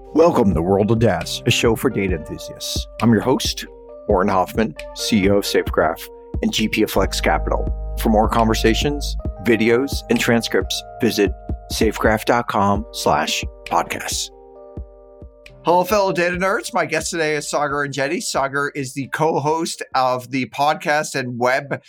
Welcome to World of DaaS, a show for data enthusiasts. I'm your host, Morten Hoffman, CEO of Safegraph and GP of Flex Capital. For more conversations, videos, and transcripts, visit safegraph.com/podcasts. Hello, fellow data nerds. My guest today is Sagar Enjeti. Sagar is the co-host of the podcast and web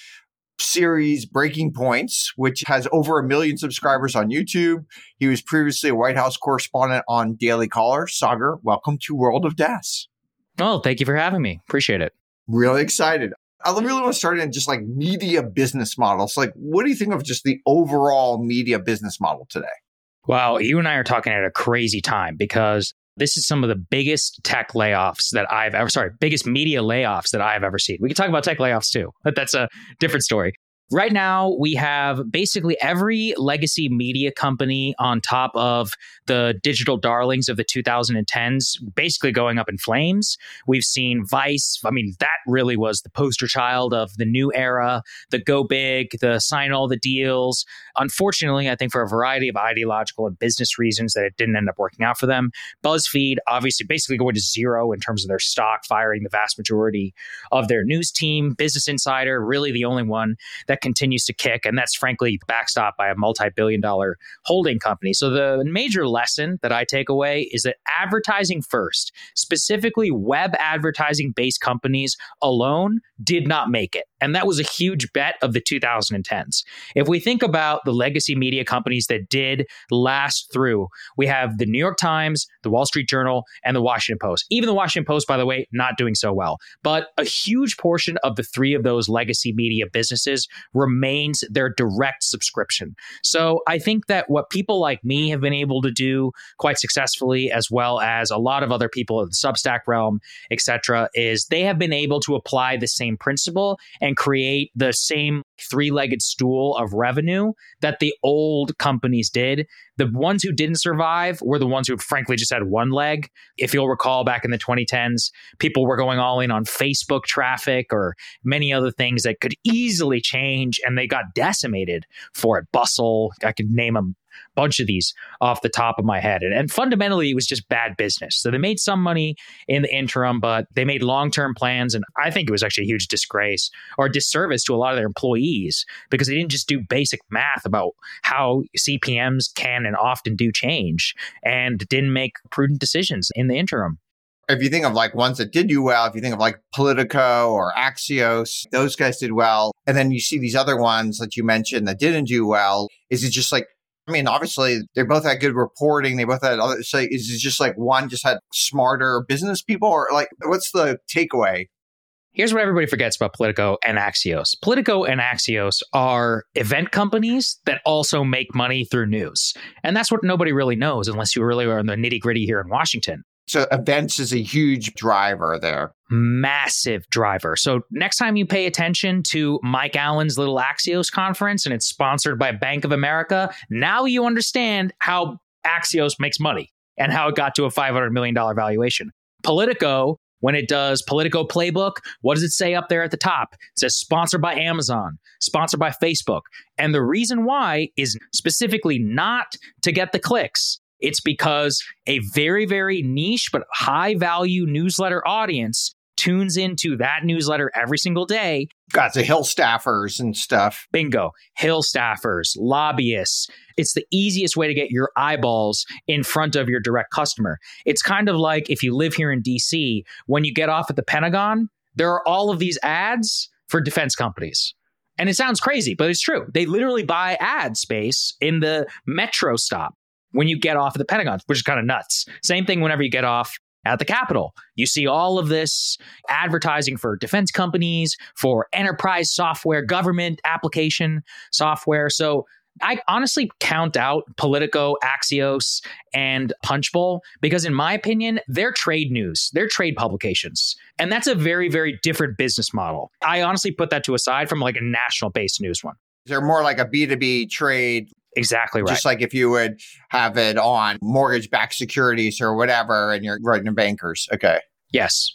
series Breaking Points, which has over 1 million subscribers on YouTube. He was previously a White House correspondent on Daily Caller. Sagar, welcome to World of DaaS. Oh, thank you for having me. Appreciate it. Really excited. I really want to start in just like media business models. Like, what do you think of just the overall media business model today? Wow, you and I are talking at a crazy time because this is some of the biggest tech layoffs that biggest media layoffs that I've ever seen. We can talk about tech layoffs too, but that's a different story. Right now, we have basically every legacy media company on top of the digital darlings of the 2010s basically going up in flames. We've seen Vice. I mean, that really was the poster child of the new era, the go big, the sign all the deals. Unfortunately, I think for a variety of ideological and business reasons that it didn't end up working out for them. BuzzFeed, obviously, basically going to zero in terms of their stock, firing the vast majority of their news team. Business Insider, really the only one that continues to kick, and that's frankly backstopped by a multi-billion-dollar holding company. So the major lesson that I take away is that advertising first, specifically web advertising-based companies alone, did not make it. And that was a huge bet of the 2010s. If we think about the legacy media companies that did last through, we have the New York Times, the Wall Street Journal, and the Washington Post. Even the Washington Post, by the way, not doing so well. But a huge portion of the three of those legacy media businesses remains their direct subscription. So I think that what people like me have been able to do quite successfully, as well as a lot of other people in the Substack realm, et cetera, is they have been able to apply the same principle and create the same three-legged stool of revenue that the old companies did. The ones who didn't survive were the ones who frankly just had one leg. If you'll recall, back in the 2010s, people were going all in on Facebook traffic or many other things that could easily change, and they got decimated for it. Bustle, I could name a bunch of these off the top of my head. And fundamentally, it was just bad business. So they made some money in the interim, but they made long-term plans. And I think it was actually a huge disgrace or disservice to a lot of their employees because they didn't just do basic math about how CPMs can and often do change and didn't make prudent decisions in the interim. If you think of like ones that did do well, if you think of like Politico or Axios, those guys did well. And then you see these other ones that you mentioned that didn't do well. Is it just like, I mean, obviously, they both had good reporting. They both had other. So is it just like one just had smarter business people, or like what's the takeaway? Here's what everybody forgets about Politico and Axios. Politico and Axios are event companies that also make money through news. And that's what nobody really knows unless you really are in the nitty gritty here in Washington. So events is a huge driver there. Massive driver. So next time you pay attention to Mike Allen's little Axios conference and it's sponsored by Bank of America, now you understand how Axios makes money and how it got to a $500 million valuation. Politico, when it does Politico Playbook, what does it say up there at the top? It says sponsored by Amazon, sponsored by Facebook. And the reason why is specifically not to get the clicks. It's because a very, very niche but high value newsletter audience tunes into that newsletter every single day. Got the Hill staffers and stuff. Bingo. Hill staffers, lobbyists. It's the easiest way to get your eyeballs in front of your direct customer. It's kind of like if you live here in DC, when you get off at the Pentagon, there are all of these ads for defense companies. And it sounds crazy, but it's true. They literally buy ad space in the metro stop when you get off at the Pentagon, which is kind of nuts. Same thing whenever you get off at the Capitol. You see all of this advertising for defense companies, for enterprise software, government application software. So I honestly count out Politico, Axios, and Punchbowl because in my opinion, they're trade news, they're trade publications. And that's a very, very different business model. I honestly put that to a side from like a national-based news one. They're more like a B2B trade. Exactly right. Just like if you would have it on mortgage-backed securities or whatever, and you're writing to bankers. Okay. Yes.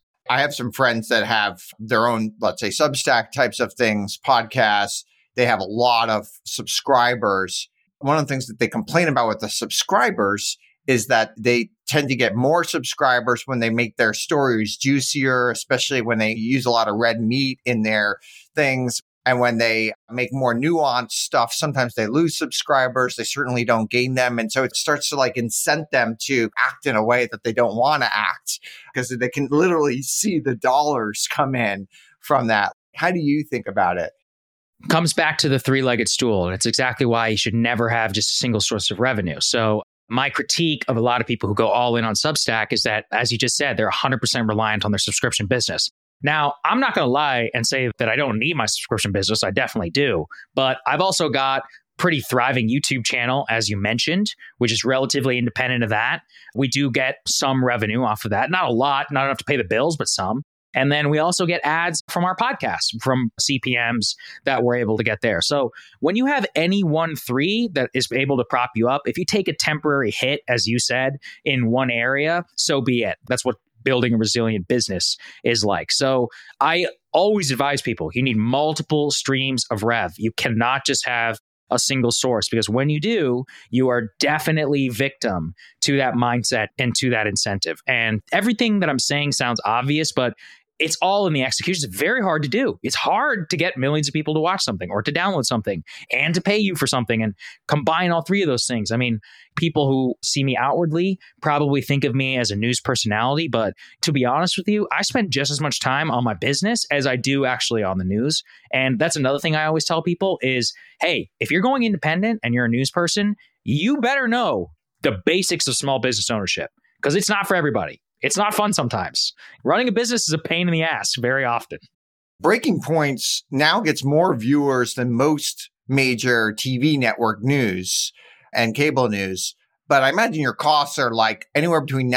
I have some friends that have their own, let's say, Substack types of things, podcasts. They have a lot of subscribers. One of the things that they complain about with the subscribers is that they tend to get more subscribers when they make their stories juicier, especially when they use a lot of red meat in their things. And when they make more nuanced stuff, sometimes they lose subscribers. They certainly don't gain them. And so it starts to like incent them to act in a way that they don't want to act because they can literally see the dollars come in from that. How do you think about it? Comes back to the three-legged stool. And it's exactly why you should never have just a single source of revenue. So my critique of a lot of people who go all in on Substack is that, as you just said, they're 100% reliant on their subscription business. Now, I'm not going to lie and say that I don't need my subscription business. I definitely do. But I've also got pretty thriving YouTube channel, as you mentioned, which is relatively independent of that. We do get some revenue off of that. Not a lot, not enough to pay the bills, but some. And then we also get ads from our podcast, from CPMs that we're able to get there. So when you have any 1-3 that is able to prop you up, if you take a temporary hit, as you said, in one area, so be it. That's what building a resilient business is like. So I always advise people, you need multiple streams of rev. You cannot just have a single source, because when you do, you are definitely victim to that mindset and to that incentive. And everything that I'm saying sounds obvious, but it's all in the execution. It's very hard to do. It's hard to get millions of people to watch something or to download something and to pay you for something and combine all three of those things. I mean, people who see me outwardly probably think of me as a news personality, but to be honest with you, I spend just as much time on my business as I do actually on the news. And that's another thing I always tell people is, hey, if you're going independent and you're a news person, you better know the basics of small business ownership, because it's not for everybody. It's not fun sometimes. Running a business is a pain in the ass very often. Breaking Points now gets more viewers than most major TV network news and cable news. But I imagine your costs are like anywhere between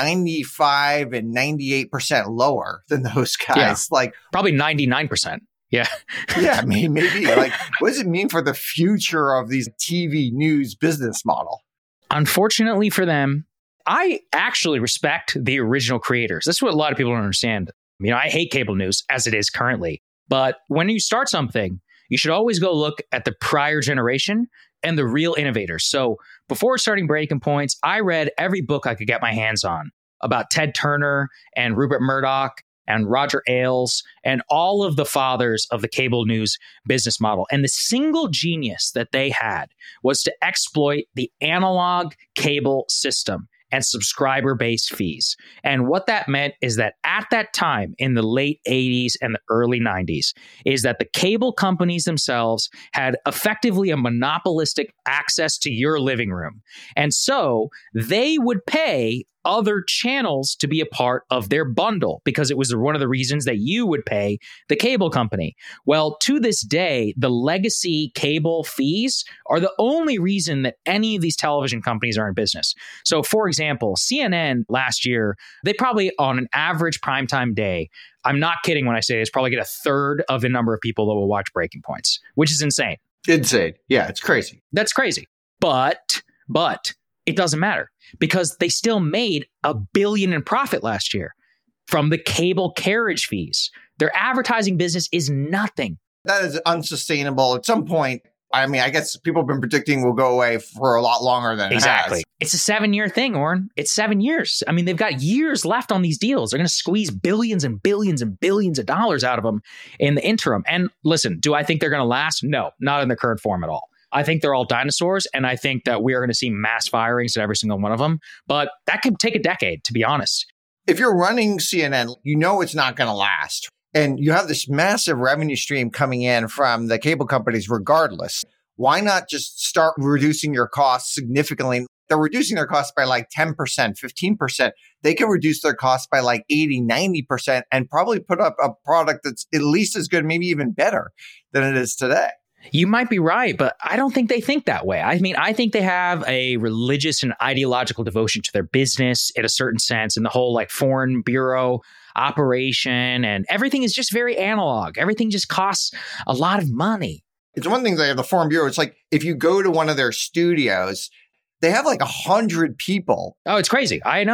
95 and 98% lower than those guys. Yeah, like probably 99%. Yeah. Yeah, maybe. Like, what does it mean for the future of these TV news business model? Unfortunately for them, I actually respect the original creators. That's what a lot of people don't understand. You know, I hate cable news as it is currently. But when you start something, you should always go look at the prior generation and the real innovators. So before starting Breaking Points, I read every book I could get my hands on about Ted Turner and Rupert Murdoch and Roger Ailes and all of the fathers of the cable news business model. And the single genius that they had was to exploit the analog cable system and subscriber-based fees. And what that meant is that at that time in the late 80s and the early 90s is that the cable companies themselves had effectively a monopolistic access to your living room. And so they would pay other channels to be a part of their bundle because it was one of the reasons that you would pay the cable company. Well, to this day, the legacy cable fees are the only reason that any of these television companies are in business. So, for example, CNN last year, they probably on an average primetime day, I'm not kidding when I say this, probably get a third of the number of people that will watch Breaking Points, which is insane. Insane. Yeah, it's crazy. That's crazy. But it doesn't matter because they still made $1 billion in profit last year from the cable carriage fees. Their advertising business is nothing. That is unsustainable. At some point, I mean, I guess people have been predicting will go away for a lot longer than exactly. It has. It's a 7-year thing, Oren. It's 7 years. I mean, they've got years left on these deals. They're going to squeeze billions and billions and billions of dollars out of them in the interim. And listen, do I think they're going to last? No, not in their current form at all. I think they're all dinosaurs, and I think that we are going to see mass firings at every single one of them. But that could take a decade, to be honest. If you're running CNN, you know it's not going to last. And you have this massive revenue stream coming in from the cable companies regardless. Why not just start reducing your costs significantly? They're reducing their costs by like 10%, 15%. They can reduce their costs by like 80, 90% and probably put up a product that's at least as good, maybe even better than it is today. You might be right, but I don't think they think that way. I mean, I think they have a religious and ideological devotion to their business in a certain sense, and the whole like foreign bureau operation and everything is just very analog. Everything just costs a lot of money. It's one thing they have the Foreign Bureau. It's like if you go to one of their studios, they have like 100 people. Oh, it's crazy. I know.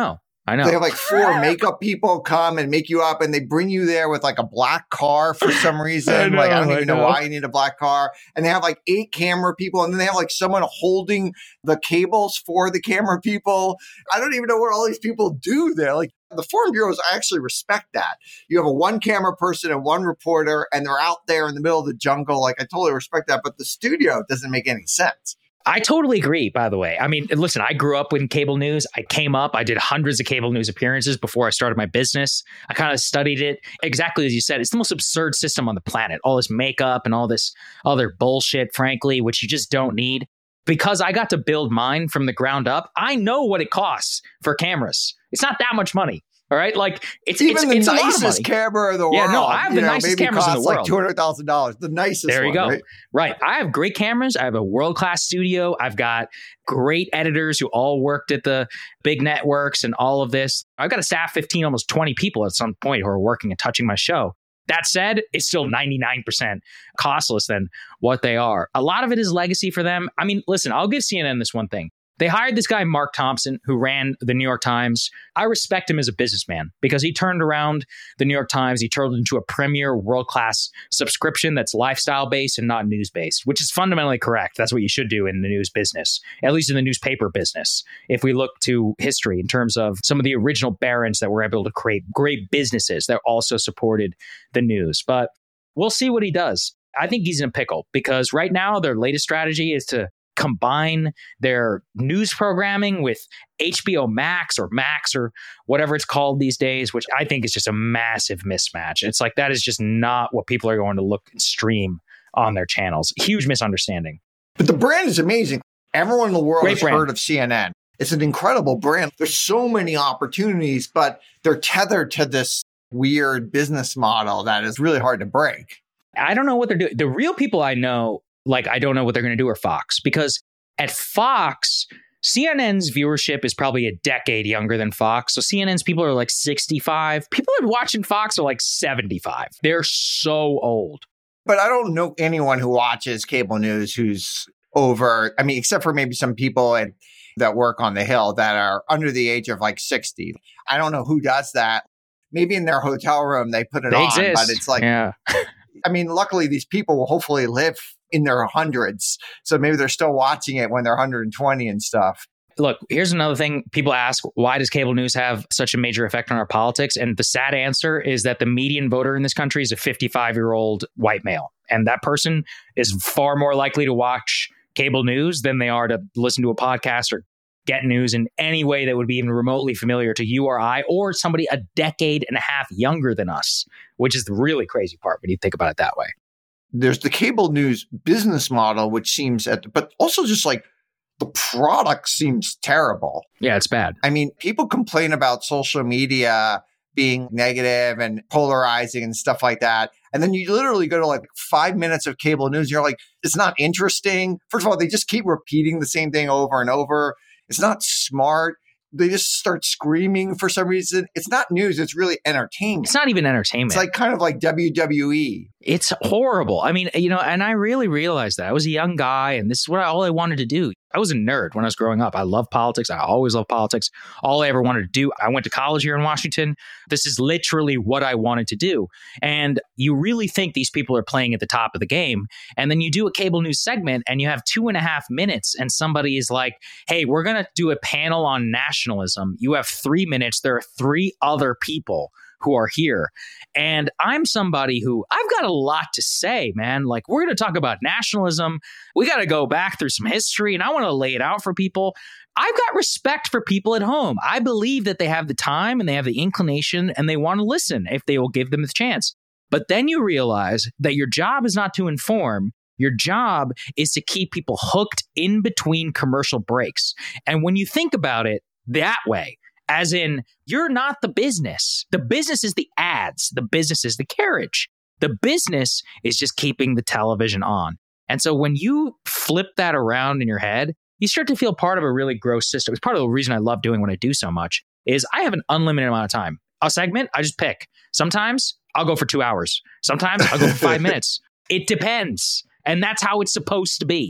I know. They have like 4 makeup people come and make you up, and they bring you there with like a black car for some reason. I don't even know why you need a black car. And they have like 8 camera people, and then they have like someone holding the cables for the camera people. I don't even know what all these people do there. Like the foreign bureaus, I actually respect that. You have a 1 camera person and 1 reporter, and they're out there in the middle of the jungle. Like I totally respect that, but the studio doesn't make any sense. I totally agree, by the way. I mean, listen, I grew up in cable news. I came up, I did hundreds of cable news appearances before I started my business. I kind of studied it exactly as you said. It's the most absurd system on the planet. All this makeup and all this other bullshit, frankly, which you just don't need. Because I got to build mine from the ground up, I know what it costs for cameras. It's not that much money. All right, like it's the nicest camera in the world. Yeah, no, I have the nicest cameras in the world. Like $200,000, the nicest. There you go. Right? I have great cameras. I have a world-class studio. I've got great editors who all worked at the big networks and all of this. I've got a staff 15, almost 20 people at some point who are working and touching my show. That said, it's still 99% costless than what they are. A lot of it is legacy for them. I mean, listen, I'll give CNN this one thing. They hired this guy, Mark Thompson, who ran the New York Times. I respect him as a businessman because he turned around the New York Times. He turned it into a premier world-class subscription that's lifestyle-based and not news-based, which is fundamentally correct. That's what you should do in the news business, at least in the newspaper business. If we look to history in terms of some of the original barons that were able to create great businesses that also supported the news. But we'll see what he does. I think he's in a pickle because right now their latest strategy is to combine their news programming with HBO Max or whatever it's called these days, which I think is just a massive mismatch. It's like that is just not what people are going to look and stream on their channels. Huge misunderstanding. But the brand is amazing. Everyone in the world has heard of CNN. It's an incredible brand. There's so many opportunities, but they're tethered to this weird business model that is really hard to break. I don't know what they're doing. The real people I know, like, I don't know what they're going to do are Fox, because at Fox, CNN's viewership is probably a decade younger than Fox. So CNN's people are like 65. People that are watching Fox are like 75. They're so old. But I don't know anyone who watches cable news who's over, I mean, except for maybe some people that work on the Hill that are under the age of like 60. I don't know who does that. Maybe in their hotel room they put it on, exist. But it's like, yeah. I mean, luckily these people will hopefully live in their hundreds. So maybe they're still watching it when they're 120 and stuff. Look, here's another thing. People ask, why does cable news have such a major effect on our politics? And the sad answer is that the median voter in this country is a 55-year-old white male. And that person is far more likely to watch cable news than they are to listen to a podcast or get news in any way that would be even remotely familiar to you or I, or somebody a decade and a half younger than us, which is the really crazy part when you think about it that way. There's the cable news business model, which seems but also just like the product seems terrible. Yeah, it's bad. I mean, people complain about social media being negative and polarizing and stuff like that. And then you literally go to like 5 minutes of cable news and you're like, it's not interesting. First of all, they just keep repeating the same thing over and over. It's not smart. They just start screaming for some reason. It's not news. It's really entertainment. It's not even entertainment. It's like kind of like WWE. It's horrible. I mean, and I really realized that. I was a young guy and this is all I wanted to do. I was a nerd when I was growing up. I love politics. I always loved politics. All I ever wanted to do, I went to college here in Washington. This is literally what I wanted to do. And you really think these people are playing at the top of the game. And then you do a cable news segment and you have 2.5 minutes and somebody is like, hey, we're going to do a panel on nationalism. You have 3 minutes. There are 3 other people who are here. And I'm somebody who I've got a lot to say, man. Like, we're going to talk about nationalism. We got to go back through some history and I want to lay it out for people. I've got respect for people at home. I believe that they have the time and they have the inclination and they want to listen if they will give them the chance. But then you realize that your job is not to inform. Your job is to keep people hooked in between commercial breaks. And when you think about it that way, as in, you're not the business. The business is the ads. The business is the carriage. The business is just keeping the television on. And so when you flip that around in your head, you start to feel part of a really gross system. It's part of the reason I love doing what I do so much is I have an unlimited amount of time. A segment, I just pick. Sometimes I'll go for 2 hours. Sometimes I'll go for 5 minutes. It depends. And that's how it's supposed to be.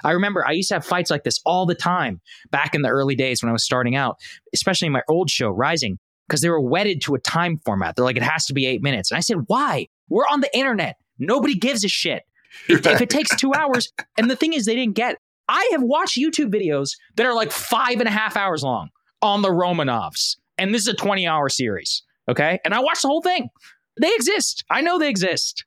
I remember I used to have fights like this all the time back in the early days when I was starting out, especially in my old show, Rising, because they were wedded to a time format. They're like, it has to be 8 minutes. And I said, why? We're on the internet. Nobody gives a shit. If it takes 2 hours, and the thing is, they didn't get, I have watched YouTube videos that are like 5.5 hours long on the Romanovs. And this is a 20-hour series. Okay. And I watched the whole thing. They exist. I know they exist.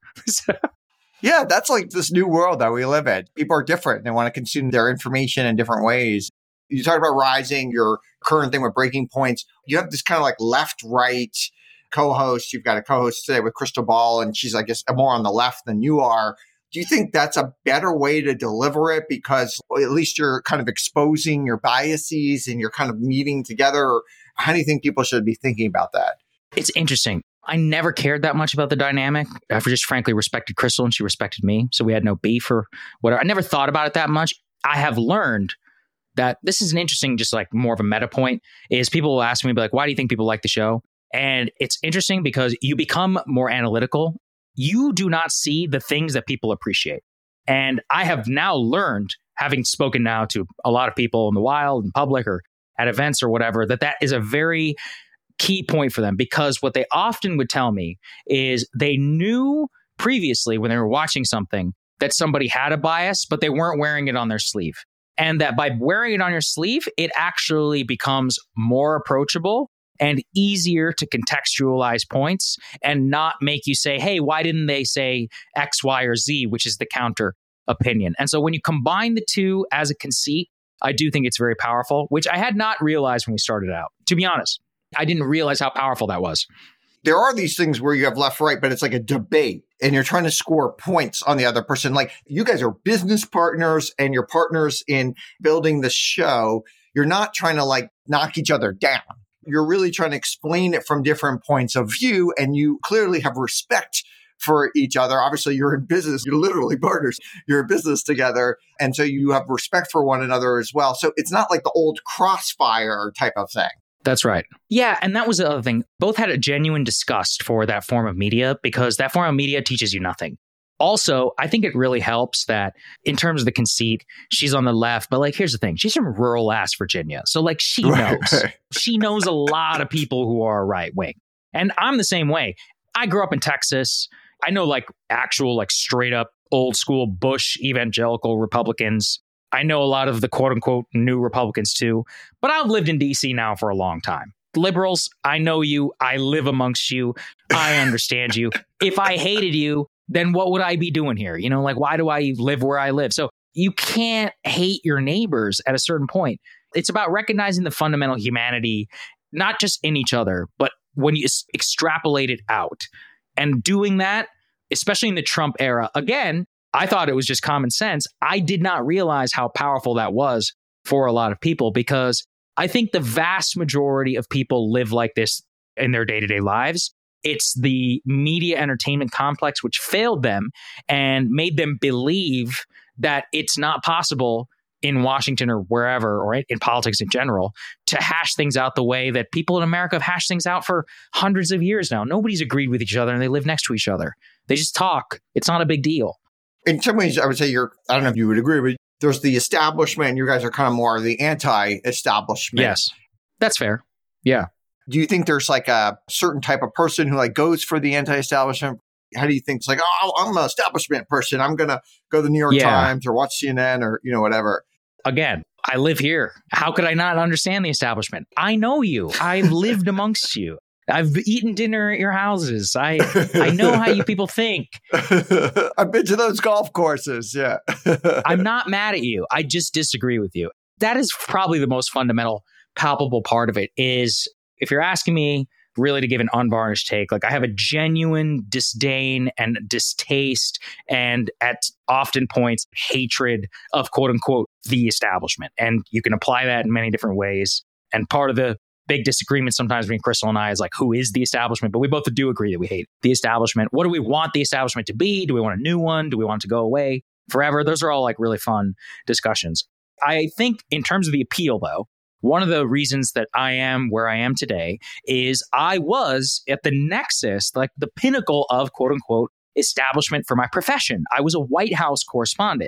Yeah, that's like this new world that we live in. People are different. They want to consume their information in different ways. You talk about Rising, your current thing with Breaking Points. You have this kind of like left-right co-host. You've got a co-host today with Crystal Ball, and she's, I guess, more on the left than you are. Do you think that's a better way to deliver it? Because at least you're kind of exposing your biases and you're kind of meeting together. Or how do you think people should be thinking about that? It's interesting. I never cared that much about the dynamic. I just frankly respected Crystal and she respected me. So we had no beef or whatever. I never thought about it that much. I have learned that this is an interesting, just like more of a meta point, is people will ask me, like, why do you think people like the show? And it's interesting because you become more analytical. You do not see the things that people appreciate. And I have now learned, having spoken now to a lot of people in the wild, in public, or at events or whatever, that is a very key point for them, because what they often would tell me is they knew previously when they were watching something that somebody had a bias, but they weren't wearing it on their sleeve. And that by wearing it on your sleeve, it actually becomes more approachable and easier to contextualize points and not make you say, hey, why didn't they say X, Y, or Z, which is the counter opinion. And so when you combine the two as a conceit, I do think it's very powerful, which I had not realized when we started out, to be honest. I didn't realize how powerful that was. There are these things where you have left, right, but it's like a debate and you're trying to score points on the other person. Like, you guys are business partners and you're partners in building the show. You're not trying to like knock each other down. You're really trying to explain it from different points of view. And you clearly have respect for each other. Obviously, you're in business. You're literally partners. You're in business together. And so you have respect for one another as well. So it's not like the old Crossfire type of thing. That's right. Yeah. And that was the other thing. Both had a genuine disgust for that form of media, because that form of media teaches you nothing. Also, I think it really helps that in terms of the conceit, she's on the left. But like, here's the thing. She's from rural ass Virginia. So like, she knows. She knows a lot of people who are right wing. And I'm the same way. I grew up in Texas. I know like actual, like straight up old school Bush evangelical Republicans. I know a lot of the quote unquote new Republicans too, but I've lived in DC now for a long time. Liberals, I know you. I live amongst you. I understand you. If I hated you, then what would I be doing here? You know, like, why do I live where I live? So you can't hate your neighbors at a certain point. It's about recognizing the fundamental humanity, not just in each other, but when you extrapolate it out. And doing that, especially in the Trump era, again, I thought it was just common sense. I did not realize how powerful that was for a lot of people, because I think the vast majority of people live like this in their day-to-day lives. It's the media entertainment complex which failed them and made them believe that it's not possible in Washington or wherever, or in politics in general, to hash things out the way that people in America have hashed things out for hundreds of years now. Nobody's agreed with each other and they live next to each other. They just talk. It's not a big deal. In some ways, I would say I don't know if you would agree, but there's the establishment and you guys are kind of more the anti-establishment. Yes, that's fair. Yeah. Do you think there's like a certain type of person who like goes for the anti-establishment? How do you think it's like, oh, I'm an establishment person. I'm going to go to the New York Times or watch CNN or, whatever. Again, I live here. How could I not understand the establishment? I know you. I've lived amongst you. I've eaten dinner at your houses. I know how you people think. I've been to those golf courses. Yeah. I'm not mad at you. I just disagree with you. That is probably the most fundamental, palpable part of it is, if you're asking me really to give an unvarnished take, like I have a genuine disdain and distaste and at often points hatred of quote unquote the establishment. And you can apply that in many different ways. And part of the big disagreement sometimes between Crystal and I is like, who is the establishment? But we both do agree that we hate the establishment. What do we want the establishment to be? Do we want a new one? Do we want it to go away forever? Those are all like really fun discussions. I think in terms of the appeal, though, one of the reasons that I am where I am today is I was at the nexus, like the pinnacle of quote unquote establishment for my profession. I was a White House correspondent.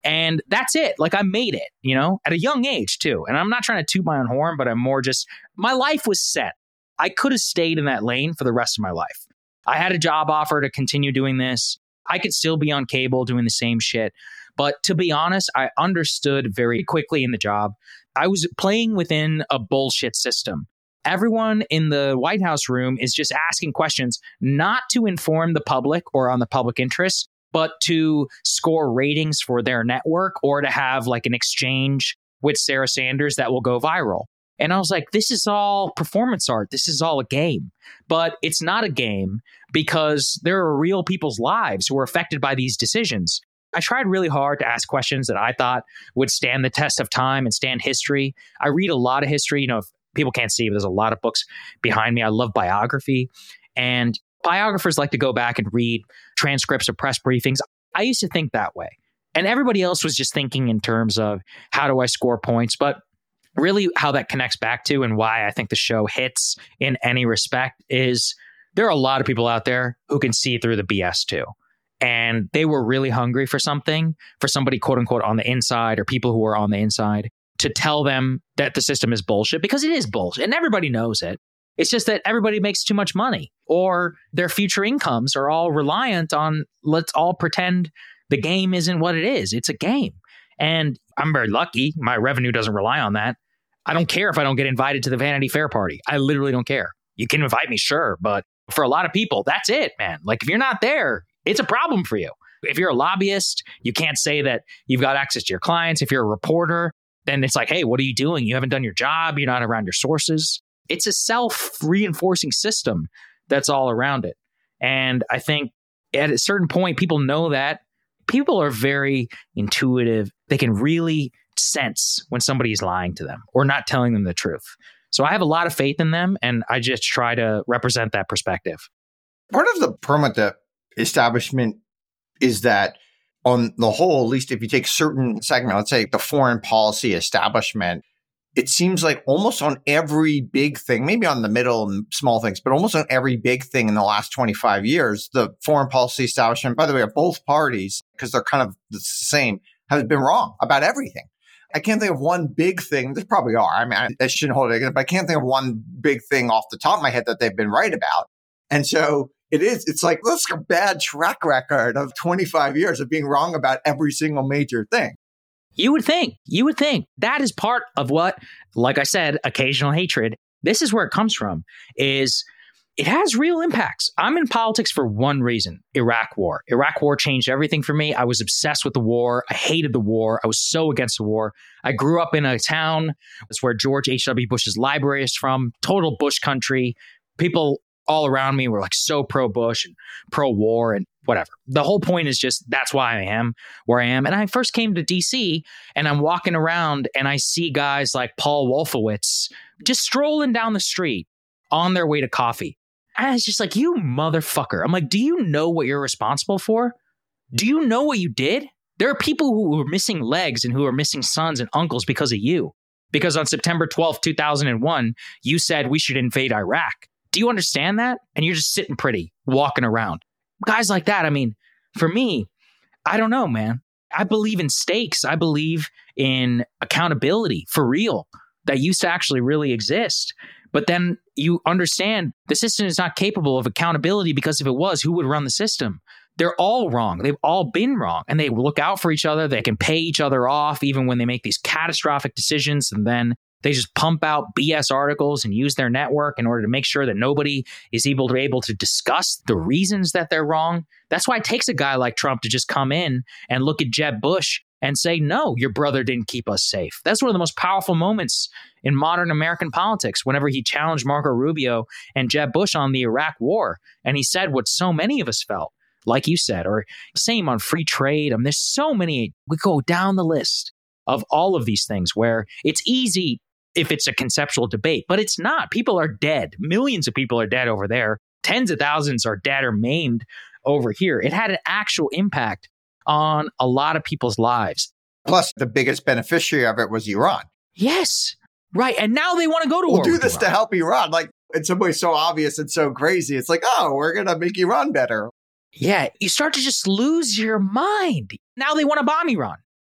And that's it. Like I made it, at a young age too. And I'm not trying to toot my own horn, but I'm more just, my life was set. I could have stayed in that lane for the rest of my life. I had a job offer to continue doing this. I could still be on cable doing the same shit. But to be honest, I understood very quickly in the job. I was playing within a bullshit system. Everyone in the White House room is just asking questions, not to inform the public or on the public interest, but to score ratings for their network or to have like an exchange with Sarah Sanders that will go viral. And I was like, this is all performance art. This is all a game. But it's not a game because there are real people's lives who are affected by these decisions. I tried really hard to ask questions that I thought would stand the test of time and stand history. I read a lot of history. If people can't see, but there's a lot of books behind me. I love biography. And biographers like to go back and read transcripts of press briefings. I used to think that way. And everybody else was just thinking in terms of how do I score points? But really how that connects back to and why I think the show hits in any respect is there are a lot of people out there who can see through the BS too. And they were really hungry for something, for somebody, quote unquote, on the inside or people who are on the inside to tell them that the system is bullshit because it is bullshit and everybody knows it. It's just that everybody makes too much money or their future incomes are all reliant on, let's all pretend the game isn't what it is. It's a game. And I'm very lucky. My revenue doesn't rely on that. I don't care if I don't get invited to the Vanity Fair party. I literally don't care. You can invite me, sure. But for a lot of people, that's it, man. Like if you're not there, it's a problem for you. If you're a lobbyist, you can't say that you've got access to your clients. If you're a reporter, then it's like, hey, what are you doing? You haven't done your job. You're not around your sources. It's a self-reinforcing system that's all around it. And I think at a certain point, people know that. People are very intuitive. They can really sense when somebody's lying to them or not telling them the truth. So I have a lot of faith in them, and I just try to represent that perspective. Part of the problem with the establishment is that on the whole, at least if you take certain segment, let's say the foreign policy establishment, it seems like almost on every big thing, maybe on the middle and small things, but almost on every big thing in the last 25 years, the foreign policy establishment, by the way, of both parties, because they're kind of the same, have been wrong about everything. I can't think of one big thing. There probably are. I mean, I shouldn't hold it against, but I can't think of one big thing off the top of my head that they've been right about. And so it's like, that's a bad track record of 25 years of being wrong about every single major thing. You would think that is part of what, like I said, occasional hatred. This is where it comes from, is it has real impacts. I'm in politics for one reason, Iraq War. Iraq War changed everything for me. I was obsessed with the war. I hated the war. I was so against the war. I grew up in a town. That's where George H.W. Bush's library is from. Total Bush country. People all around me were like so pro-Bush and pro-war and whatever. The whole point is just that's why I am where I am. And I first came to DC and I'm walking around and I see guys like Paul Wolfowitz just strolling down the street on their way to coffee. And it's just like, you motherfucker. I'm like, do you know what you're responsible for? Do you know what you did? There are people who are missing legs and who are missing sons and uncles because of you. Because on September 12th, 2001, you said we should invade Iraq. Do you understand that? And you're just sitting pretty, walking around. Guys like that, I mean, for me, I don't know, man. I believe in stakes. I believe in accountability for real that used to actually really exist. But then you understand the system is not capable of accountability because if it was, who would run the system? They're all wrong. They've all been wrong. And they look out for each other. They can pay each other off even when they make these catastrophic decisions. And then they just pump out BS articles and use their network in order to make sure that nobody is able to discuss the reasons that they're wrong. That's why it takes a guy like Trump to just come in and look at Jeb Bush and say, no, your brother didn't keep us safe. That's one of the most powerful moments in modern American politics, whenever he challenged Marco Rubio and Jeb Bush on the Iraq War. And he said what so many of us felt, like you said, or same on free trade. I mean, there's so many. We go down the list of all of these things where it's easy if it's a conceptual debate, but it's not. People are dead. Millions of people are dead over there. Tens of thousands are dead or maimed over here. It had an actual impact on a lot of people's lives. Plus, the biggest beneficiary of it was Iran. Yes. Right. And now they want to go to war. We'll do this to help Iran. Like, in some ways, so obvious and so crazy. It's like, oh, we're going to make Iran better. Yeah. You start to just lose your mind. Now they want to bomb Iran.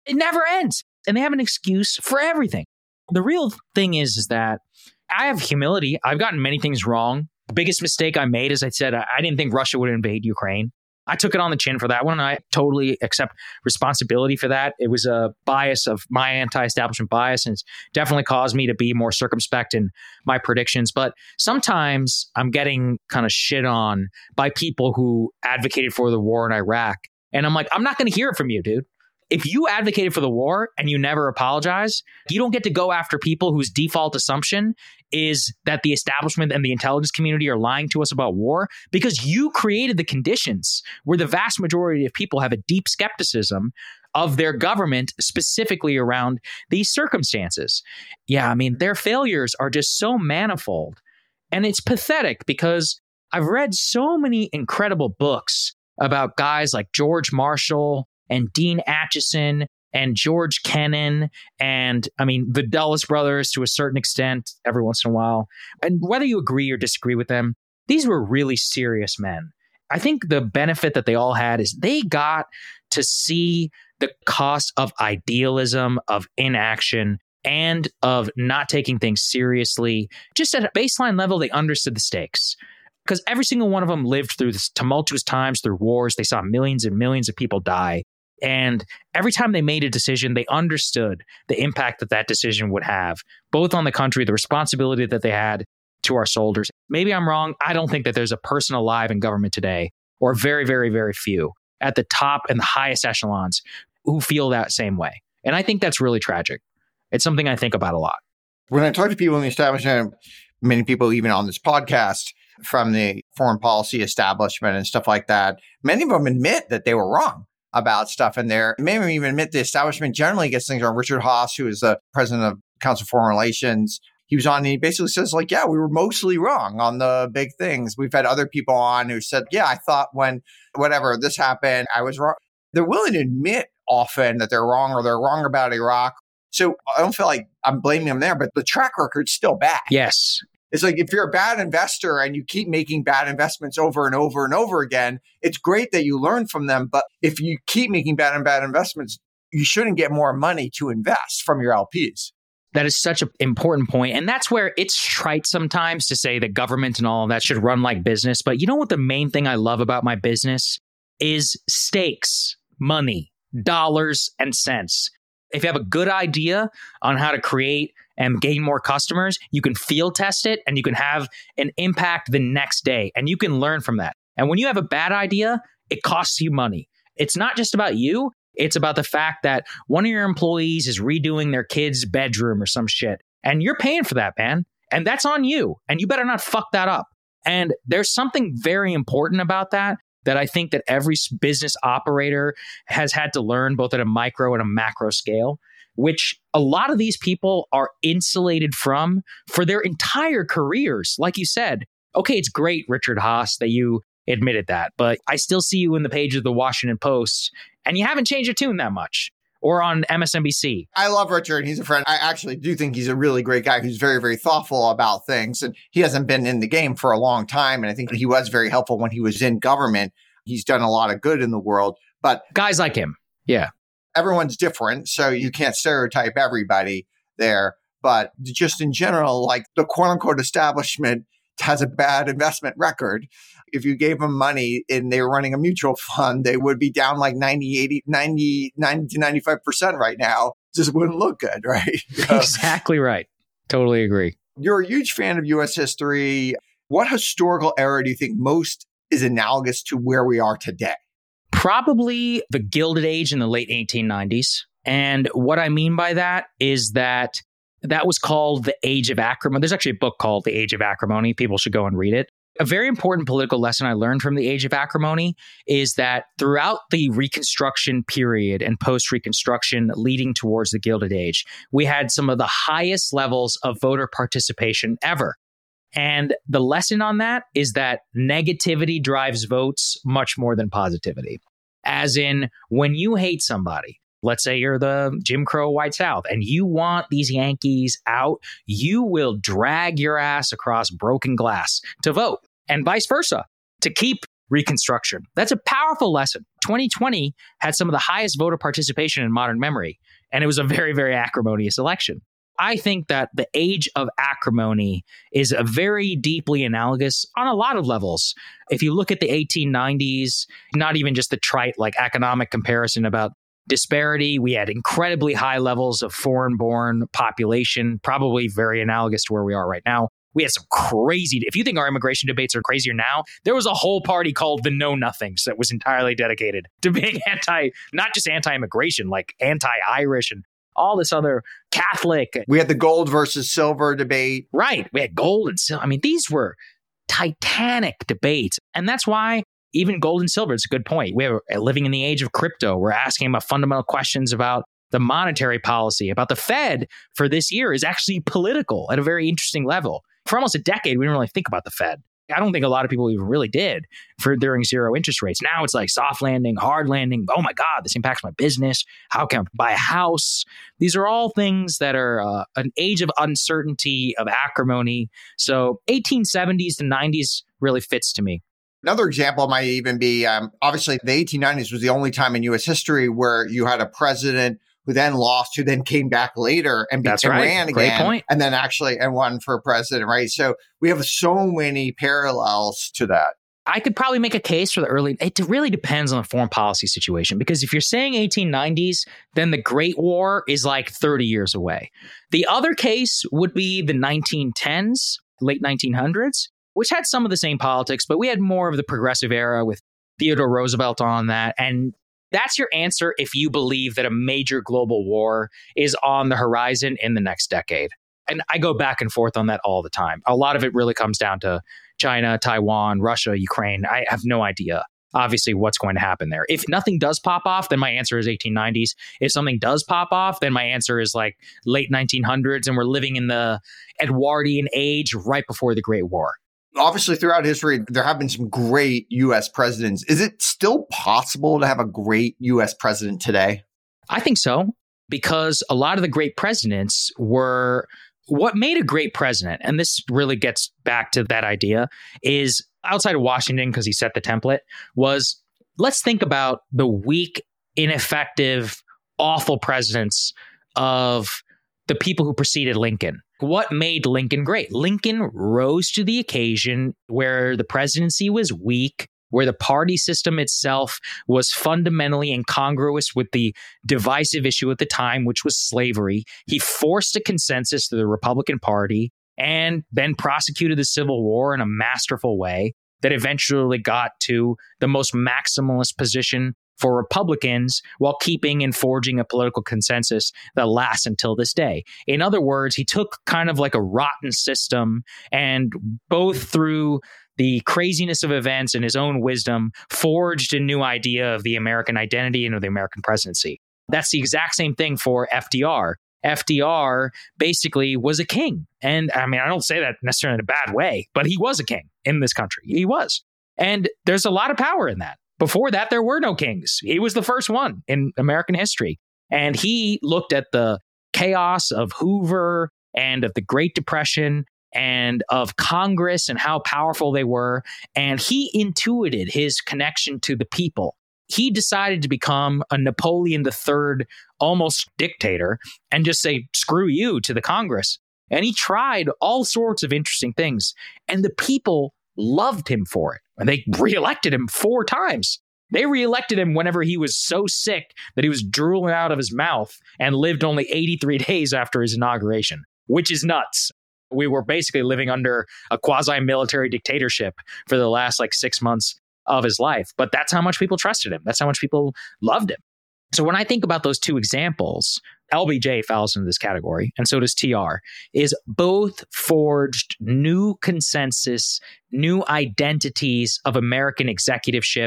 It never ends. And they have an excuse for everything. The real thing is that I have humility. I've gotten many things wrong. The biggest mistake I made is I said I didn't think Russia would invade Ukraine. I took it on the chin for that one. I totally accept responsibility for that. It was a bias of my anti-establishment bias, and it's definitely caused me to be more circumspect in my predictions. But sometimes I'm getting kind of shit on by people who advocated for the war in Iraq. And I'm like, I'm not going to hear it from you, dude. If you advocated for the war and you never apologize, you don't get to go after people whose default assumption is that the establishment and the intelligence community are lying to us about war, because you created the conditions where the vast majority of people have a deep skepticism of their government, specifically around these circumstances. Yeah, I mean, their failures are just so manifold. And it's pathetic because I've read so many incredible books about guys like George Marshall and Dean Acheson and George Kennan, and I mean, the Dulles brothers to a certain extent every once in a while. And whether you agree or disagree with them, these were really serious men. I think the benefit that they all had is they got to see the cost of idealism, of inaction, and of not taking things seriously. Just at a baseline level, they understood the stakes. Because every single one of them lived through this tumultuous times, through wars. They saw millions and millions of people die. And every time they made a decision, they understood the impact that that decision would have, both on the country, the responsibility that they had to our soldiers. Maybe I'm wrong. I don't think that there's a person alive in government today, or very, very, very few, at the top and the highest echelons who feel that same way. And I think that's really tragic. It's something I think about a lot. When I talk to people in the establishment, many people even on this podcast from the foreign policy establishment and stuff like that, many of them admit that they were wrong about stuff in there. Many of them even admit the establishment generally gets things wrong. Richard Haass, who is the president of Council of Foreign Relations, he was on and he basically says, like, yeah, we were mostly wrong on the big things. We've had other people on who said, yeah, I thought when whatever this happened, I was wrong. They're willing to admit often that they're wrong, or they're wrong about Iraq. So I don't feel like I'm blaming them there, but the track record's still bad. Yes. It's like if you're a bad investor and you keep making bad investments over and over and over again, it's great that you learn from them. But if you keep making bad investments, you shouldn't get more money to invest from your LPs. That is such an important point. And that's where it's trite sometimes to say that government and all of that should run like business. But you know what the main thing I love about my business is? Stakes, money, dollars and cents. If you have a good idea on how to create and gain more customers, you can field test it and you can have an impact the next day, and you can learn from that. And when you have a bad idea, it costs you money. It's not just about you. It's about the fact that one of your employees is redoing their kid's bedroom or some shit, and you're paying for that, man. And that's on you. And you better not fuck that up. And there's something very important about that I think that every business operator has had to learn, both at a micro and a macro scale, which a lot of these people are insulated from for their entire careers. Like you said, okay, it's great, Richard Haass, that you admitted that, but I still see you in the page of the Washington Post, and you haven't changed your tune that much. Or on MSNBC. I love Richard. He's a friend. I actually do think he's a really great guy who's very, very thoughtful about things. And he hasn't been in the game for a long time. And I think he was very helpful when he was in government. He's done a lot of good in the world. But guys like him. Yeah. Everyone's different. So you can't stereotype everybody there. But just in general, like the quote unquote establishment has a bad investment record. If you gave them money and they were running a mutual fund, they would be down like 90 to 95% right now. Just wouldn't look good, right? Exactly right. Totally agree. You're a huge fan of U.S. history. What historical era do you think most is analogous to where we are today? Probably the Gilded Age in the late 1890s. And what I mean by that is that was called the Age of Acrimony. There's actually a book called The Age of Acrimony. People should go and read it. A very important political lesson I learned from the Age of Acrimony is that throughout the Reconstruction period and post-Reconstruction leading towards the Gilded Age, we had some of the highest levels of voter participation ever. And the lesson on that is that negativity drives votes much more than positivity. As in, when you hate somebody, let's say you're the Jim Crow White South and you want these Yankees out, you will drag your ass across broken glass to vote, and vice versa, to keep Reconstruction. That's a powerful lesson. 2020 had some of the highest voter participation in modern memory, and it was a very, very acrimonious election. I think that the age of acrimony is a very deeply analogous on a lot of levels. If you look at the 1890s, not even just the trite like economic comparison about disparity, we had incredibly high levels of foreign-born population, probably very analogous to where we are right now. We had some crazy, if you think our immigration debates are crazier now, there was a whole party called the Know Nothings that was entirely dedicated to being not just anti-immigration, like anti-Irish and all this other Catholic. We had the gold versus silver debate. Right. We had gold and silver. I mean, these were titanic debates. And that's why even gold and silver, it's a good point. We're living in the age of crypto. We're asking about fundamental questions about the monetary policy, about the Fed for this year is actually political at a very interesting level. For almost a decade, we didn't really think about the Fed. I don't think a lot of people even really did during zero interest rates. Now it's like soft landing, hard landing. Oh my God, this impacts my business. How can I buy a house? These are all things that are an age of uncertainty, of acrimony. So 1870s to 90s really fits to me. Another example might even be, obviously, the 1890s was the only time in U.S. history where you had a president who then lost, who then came back later and ran again. Great point. And then actually won for president, right? So we have so many parallels to that. I could probably make a case for the early, it really depends on the foreign policy situation, because if you're saying 1890s, then the Great War is like 30 years away. The other case would be the 1910s, late 1900s, which had some of the same politics, but we had more of the progressive era with Theodore Roosevelt on that. And that's your answer if you believe that a major global war is on the horizon in the next decade. And I go back and forth on that all the time. A lot of it really comes down to China, Taiwan, Russia, Ukraine. I have no idea, obviously, what's going to happen there. If nothing does pop off, then my answer is 1890s. If something does pop off, then my answer is like late 1900s, and we're living in the Edwardian age right before the Great War. Obviously, throughout history, there have been some great U.S. presidents. Is it still possible to have a great U.S. president today? I think so, because a lot of the great presidents were what made a great president. And this really gets back to that idea is outside of Washington, because he set the template, was let's think about the weak, ineffective, awful presidents of the people who preceded Lincoln. What made Lincoln great? Lincoln rose to the occasion where the presidency was weak, where the party system itself was fundamentally incongruous with the divisive issue at the time, which was slavery. He forced a consensus to the Republican Party and then prosecuted the Civil War in a masterful way that eventually got to the most maximalist position for Republicans while keeping and forging a political consensus that lasts until this day. In other words, he took kind of like a rotten system and both through the craziness of events and his own wisdom forged a new idea of the American identity and of the American presidency. That's the exact same thing for FDR. FDR basically was a king. And I mean, I don't say that necessarily in a bad way, but he was a king in this country. He was. And there's a lot of power in that. Before that, there were no kings. He was the first one in American history. And he looked at the chaos of Hoover and of the Great Depression and of Congress and how powerful they were. And he intuited his connection to the people. He decided to become a Napoleon III almost dictator and just say, screw you to the Congress. And he tried all sorts of interesting things. And the people loved him for it. And they reelected him 4 times. They reelected him whenever he was so sick that he was drooling out of his mouth and lived only 83 days after his inauguration, which is nuts. We were basically living under a quasi-military dictatorship for the last 6 months of his life. But that's how much people trusted him. That's how much people loved him. So when I think about those 2 examples, LBJ falls into this category, and so does TR, is both forged new consensus, new identities of American executiveship,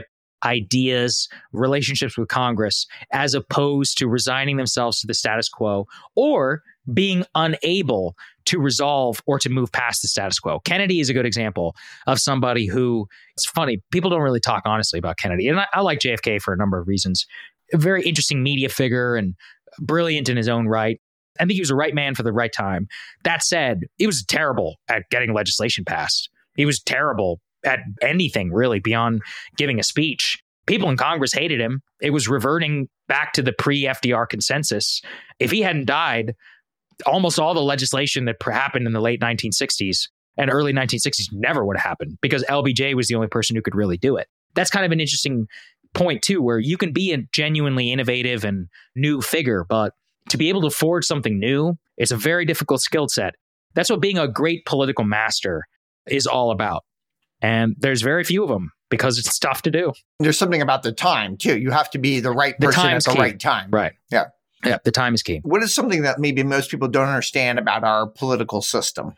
ideas, relationships with Congress, as opposed to resigning themselves to the status quo or being unable to resolve or to move past the status quo. Kennedy is a good example of somebody who, it's funny, people don't really talk honestly about Kennedy. And I like JFK for a number of reasons. A very interesting media figure and brilliant in his own right. I think he was the right man for the right time. That said, he was terrible at getting legislation passed. He was terrible at anything really beyond giving a speech. People in Congress hated him. It was reverting back to the pre-FDR consensus. If he hadn't died, almost all the legislation that happened in the late 1960s and early 1960s never would have happened because LBJ was the only person who could really do it. That's kind of an interesting point too, where you can be a genuinely innovative and new figure, but to be able to forge something new is a very difficult skill set. That's what being a great political master is all about. And there's very few of them because it's tough to do. There's something about the time too. You have to be the right person at the right time. Right. Yeah. Yeah. The time is key. What is something that maybe most people don't understand about our political system?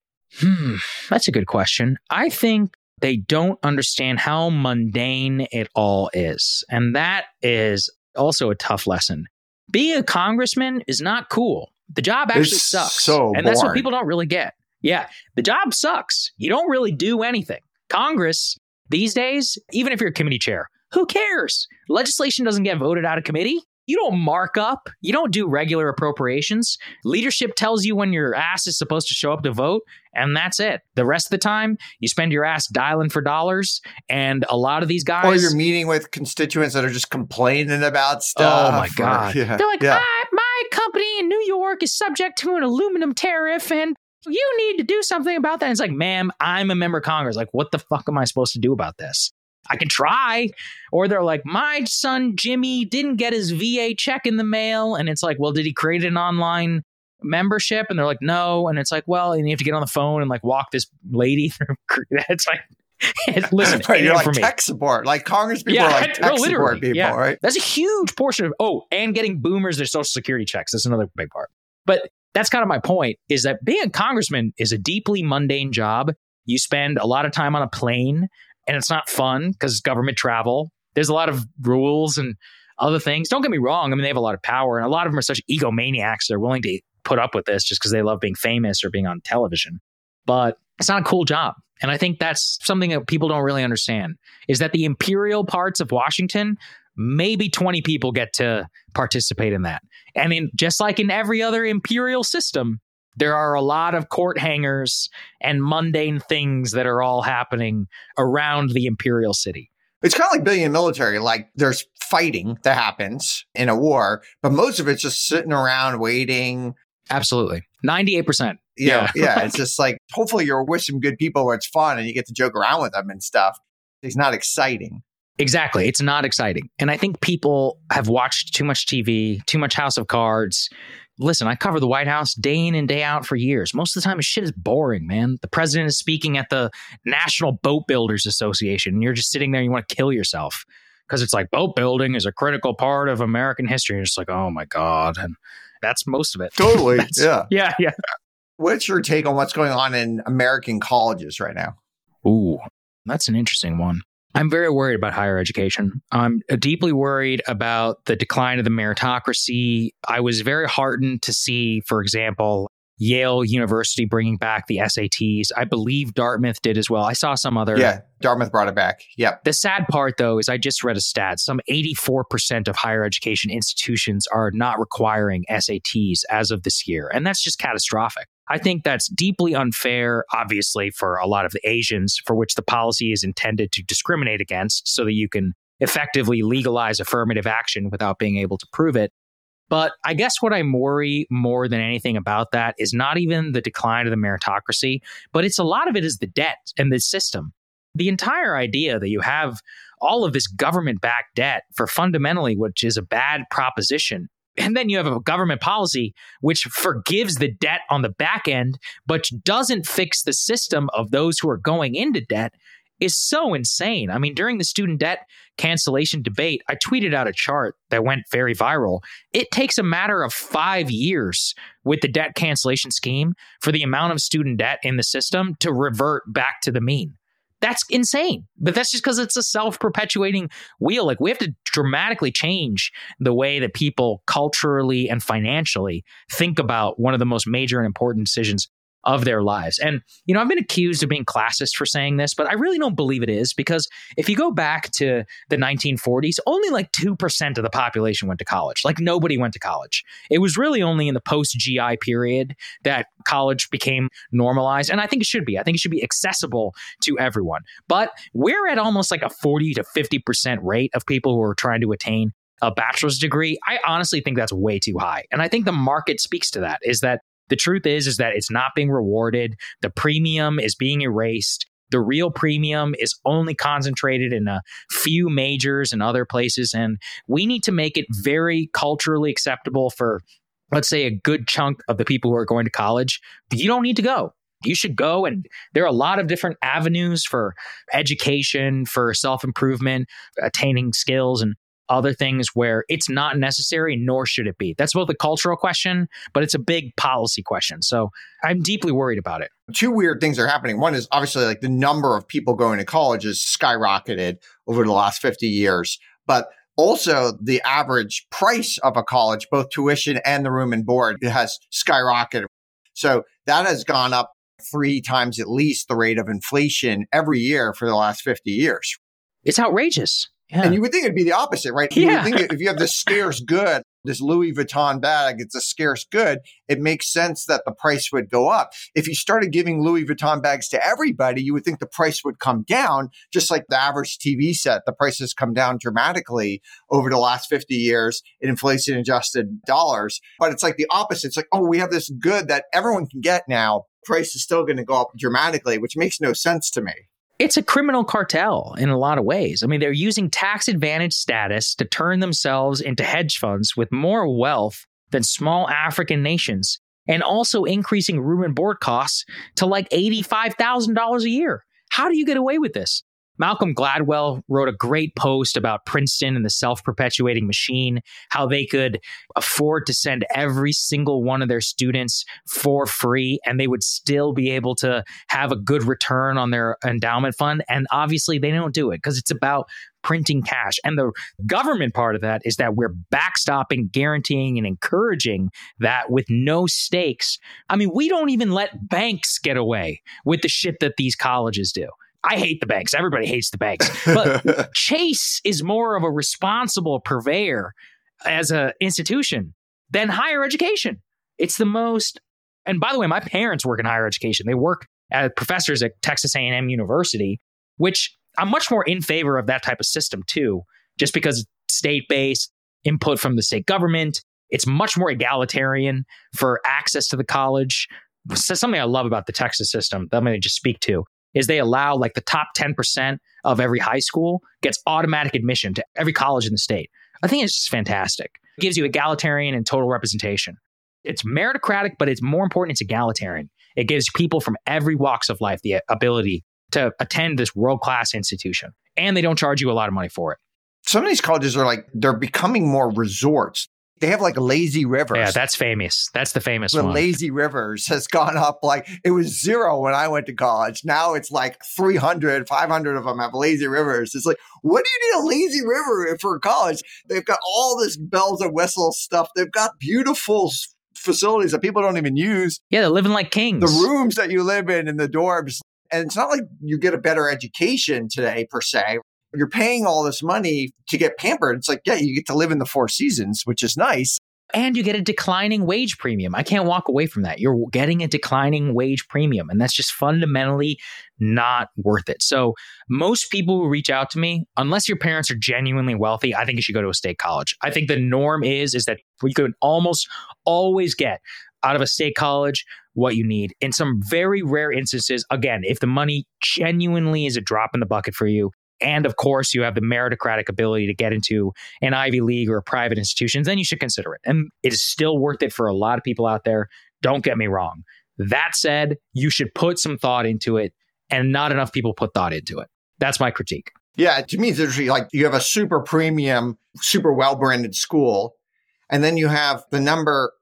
That's a good question. I think they don't understand how mundane it all is. And that is also a tough lesson. Being a congressman is not cool. The job actually sucks. And that's what people don't really get. Yeah, the job sucks. You don't really do anything. Congress, these days, even if you're a committee chair, who cares? Legislation doesn't get voted out of committee. You don't mark up. You don't do regular appropriations. Leadership tells you when your ass is supposed to show up to vote, and that's it. The rest of the time, you spend your ass dialing for dollars, and a lot of these guys... Or you're meeting with constituents that are just complaining about stuff. Oh, my God. Yeah. They're like, my company in New York is subject to an aluminum tariff, and you need to do something about that. And it's like, ma'am, I'm a member of Congress. Like, what the fuck am I supposed to do about this? I can try. Or they're like, my son Jimmy didn't get his VA check in the mail. And it's like, well, did he create an online membership? And they're like, no. And it's like, well, and you have to get on the phone and like walk this lady through. It's like, listen, you're like tech support. Like Congress people are like tech support people, right? That's a huge portion of, and getting boomers their social security checks. That's another big part. But that's kind of my point, is that being a congressman is a deeply mundane job. You spend a lot of time on a plane. And it's not fun because it's government travel. There's a lot of rules and other things. Don't get me wrong. I mean, they have a lot of power. And a lot of them are such egomaniacs. They're willing to put up with this just because they love being famous or being on television. But it's not a cool job. And I think that's something that people don't really understand, is that the imperial parts of Washington, maybe 20 people get to participate in that. And just like in every other imperial system, there are a lot of court hangers and mundane things that are all happening around the imperial city. It's kind of like being in the military. Like there's fighting that happens in a war, but most of it's just sitting around waiting. Absolutely. 98%. Yeah. It's just like, hopefully you're with some good people where it's fun and you get to joke around with them and stuff. It's not exciting. Exactly. It's not exciting. And I think people have watched too much TV, too much House of Cards. Listen, I cover the White House day in and day out for years. Most of the time, shit is boring, man. The president is speaking at the National Boat Builders Association, and you're just sitting there and you want to kill yourself because it's like boat building is a critical part of American history. You're just like, oh my God. And that's most of it. Totally. Yeah. What's your take on what's going on in American colleges right now? Ooh, that's an interesting one. I'm very worried about higher education. I'm deeply worried about the decline of the meritocracy. I was very heartened to see, for example, Yale University bringing back the SATs. I believe Dartmouth did as well. I saw some other... Yeah, Dartmouth brought it back. Yep. The sad part, though, is I just read a stat. Some 84% of higher education institutions are not requiring SATs as of this year. And that's just catastrophic. I think that's deeply unfair, obviously, for a lot of the Asians, for which the policy is intended to discriminate against so that you can effectively legalize affirmative action without being able to prove it. But I guess what I worry more than anything about that is not even the decline of the meritocracy, but it's a lot of it is the debt and the system. The entire idea that you have all of this government-backed debt for fundamentally, which is a bad proposition. And then you have a government policy which forgives the debt on the back end, but doesn't fix the system of those who are going into debt is so insane. I mean, during the student debt cancellation debate, I tweeted out a chart that went very viral. It takes a matter of 5 years with the debt cancellation scheme for the amount of student debt in the system to revert back to the mean. That's insane. But that's just because it's a self-perpetuating wheel. Like, we have to dramatically change the way that people culturally and financially think about one of the most major and important decisions of their lives. And, I've been accused of being classist for saying this, but I really don't believe it is, because if you go back to the 1940s, only like 2% of the population went to college. Like nobody went to college. It was really only in the post-GI period that college became normalized. And I think it should be. I think it should be accessible to everyone. But we're at almost like a 40 to 50% rate of people who are trying to attain a bachelor's degree. I honestly think that's way too high. And I think the market speaks to that, is that the truth is that it's not being rewarded. The premium is being erased. The real premium is only concentrated in a few majors and other places. And we need to make it very culturally acceptable for, let's say, a good chunk of the people who are going to college. You don't need to go. You should go. And there are a lot of different avenues for education, for self-improvement, attaining skills, and other things where it's not necessary, nor should it be. That's both a cultural question, but it's a big policy question. So I'm deeply worried about it. Two weird things are happening. One is obviously like the number of people going to college has skyrocketed over the last 50 years, but also the average price of a college, both tuition and the room and board, it has skyrocketed. So that has gone up 3 times at least the rate of inflation every year for the last 50 years. It's outrageous. Yeah. And you would think it'd be the opposite, right? Yeah. You would think if you have this scarce good, this Louis Vuitton bag, it's a scarce good, it makes sense that the price would go up. If you started giving Louis Vuitton bags to everybody, you would think the price would come down, just like the average TV set. The prices come down dramatically over the last 50 years in inflation-adjusted dollars. But it's like the opposite. It's like, oh, we have this good that everyone can get now. Price is still going to go up dramatically, which makes no sense to me. It's a criminal cartel in a lot of ways. I mean, they're using tax advantage status to turn themselves into hedge funds with more wealth than small African nations, and also increasing room and board costs to like $85,000 a year. How do you get away with this? Malcolm Gladwell wrote a great post about Princeton and the self-perpetuating machine, how they could afford to send every single one of their students for free, and they would still be able to have a good return on their endowment fund. And obviously they don't do it because it's about printing cash. And the government part of that is that we're backstopping, guaranteeing, and encouraging that with no stakes. I mean, we don't even let banks get away with the shit that these colleges do. I hate the banks. Everybody hates the banks. But Chase is more of a responsible purveyor as an institution than higher education. It's the most, and by the way, my parents work in higher education. They work as professors at Texas A&M University, which I'm much more in favor of that type of system too, just because it's state-based, input from the state government. It's much more egalitarian for access to the college. So something I love about the Texas system that I'm going to just speak to is they allow like the top 10% of every high school gets automatic admission to every college in the state. I think it's just fantastic. It gives you egalitarian and total representation. It's meritocratic, but it's more important, it's egalitarian. It gives people from every walks of life the ability to attend this world-class institution. And they don't charge you a lot of money for it. Some of these colleges are like, they're becoming more resorts. They have like lazy rivers. Yeah, that's famous. That's the famous one. The lazy rivers has gone up like it was 0 when I went to college. Now it's like 300, 500 of them have lazy rivers. It's like, what do you need a lazy river for college? They've got all this bells and whistles stuff. They've got beautiful facilities that people don't even use. Yeah, they're living like kings. The rooms that you live in the dorms. And it's not like you get a better education today, per se. You're paying all this money to get pampered. It's like, yeah, you get to live in the Four Seasons, which is nice. And you get a declining wage premium. I can't walk away from that. You're getting a declining wage premium, and that's just fundamentally not worth it. So most people who reach out to me, unless your parents are genuinely wealthy, I think you should go to a state college. I think the norm is that we could almost always get out of a state college what you need. In some very rare instances, again, if the money genuinely is a drop in the bucket for you, and of course, you have the meritocratic ability to get into an Ivy League or a private institution, then you should consider it. And it is still worth it for a lot of people out there. Don't get me wrong. That said, you should put some thought into it, and not enough people put thought into it. That's my critique. Yeah, to me, it's interesting. Like you have a super premium, super well-branded school, and then you have the number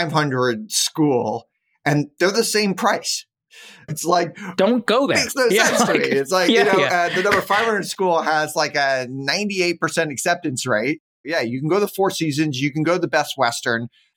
500 school, and they're the same price. It's like, don't go there. Makes no sense to me. It's like, the number 500 school has like a 98% acceptance rate. Yeah, you can go to the Four Seasons. You can go to the Best Western.